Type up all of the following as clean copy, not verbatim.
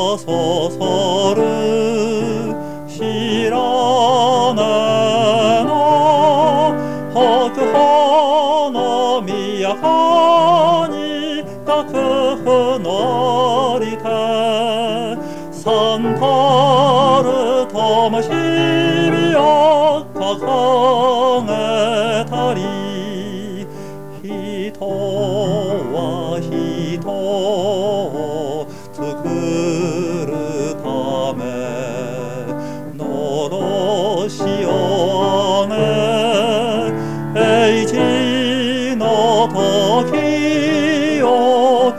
そそる知らねの北方の都に楽譜のりて三たる灯火を掲げたり人は人を作るためのろしをね英治の時を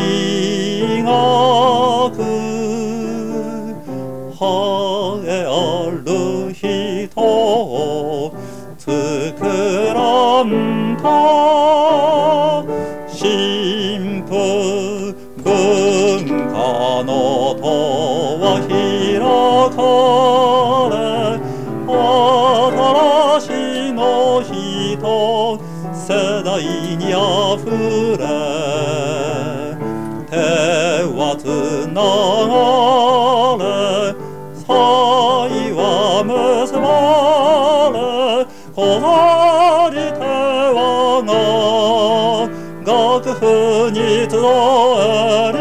磨く栄えある人を作らんと神父文化の戸は開かれ新しの人世代にあふれ手はつながれ愛は結ばれこなり手はが楽譜に集えり